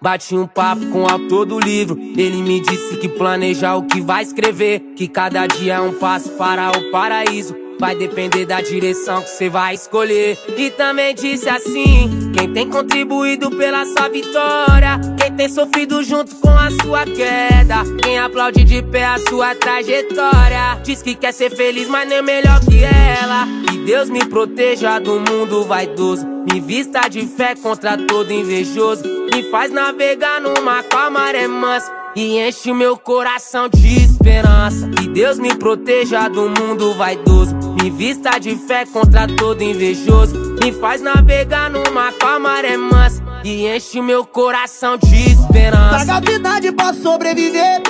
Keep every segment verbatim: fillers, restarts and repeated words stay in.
Bati um papo com o autor do livro. Ele me disse que planeja o que vai escrever, que cada dia é um passo para o paraíso. Vai depender da direção que você vai escolher. E também disse assim: quem tem contribuído pela sua vitória, quem tem sofrido junto com a sua queda, quem aplaude de pé a sua trajetória. Diz que quer ser feliz, mas nem melhor que ela. Que Deus me proteja do mundo vaidoso, me vista de fé contra todo invejoso, me faz navegar numa calma maré mansa e enche meu coração de esperança. Que Deus me proteja do mundo vaidoso, me vista de fé contra todo invejoso, me faz navegar numa calma maré mansa e enche meu coração de esperança. Traga a verdade pra sobreviver,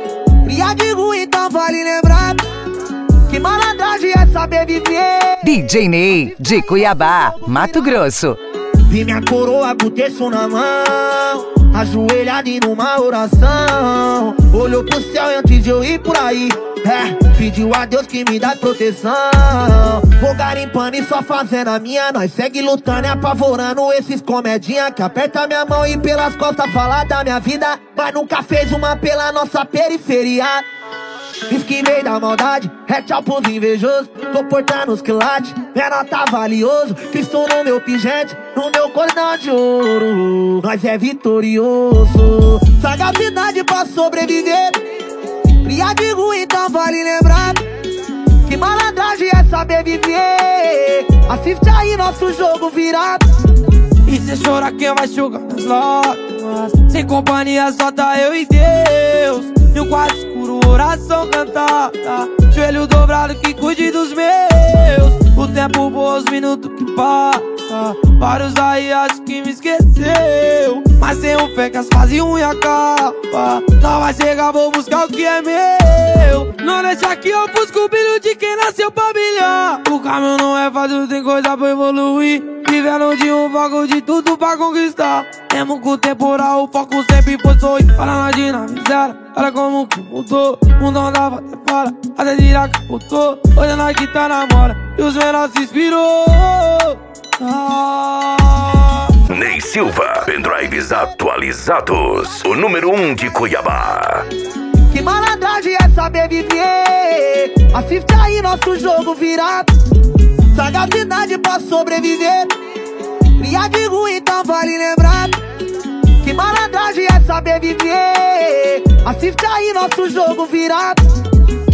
cria de ruim, então vale lembrar que malandragem é saber viver. D J Ney, de Cuiabá, Mato Grosso. Vi minha coroa com o terço na mão, ajoelhado em uma oração. Olhou pro céu antes de eu ir por aí, é, pediu a Deus que me dá proteção. Vou garimpando e só fazendo a minha, nós segue lutando e apavorando esses comedinha que aperta minha mão e pelas costas fala da minha vida, mas nunca fez uma pela nossa periferia. Esquivei da maldade, é tchau pros invejosos, tô portando os quilates, minha nota valioso, Cristo no meu pingente, no meu cordão de ouro, nós é vitorioso. Sagacidade pra sobreviver, cria de ruim, então vale lembrar que malandragem é saber viver. Assiste aí nosso jogo virado. E cê chora, quem vai jogar nas lágrimas? Sem companhia, só tá eu e Deus. E um quarto escuro, oração cantada, joelho dobrado que cuide dos meus. O tempo voa, os minutos que passa, vários aí acham que me esqueceu, mas tenho fé que as fases ruins acabam. Não vai chegar, vou buscar o que é meu. Não deixa que eu busque o brilho de quem nasceu pra brilhar. O caminho não é fácil, tem coisa pra evoluir, vivendo de um foco de tudo pra conquistar. Mesmo com o temporal, o foco sempre foi sorrir. Para nós de na miséria, olha como que mudou. O mundo andava até fora, até tirar que botou. Hoje nós que tá na moda e os menores se inspirou. Ah. Ney Silva, pendrives atualizados, o número um de Cuiabá. Que malandragem é saber viver. Assiste aí nosso jogo virado. Sagacidade pra sobreviver, cria de ruim, então vale lembrar que malandragem é saber viver. Assiste aí nosso jogo virado.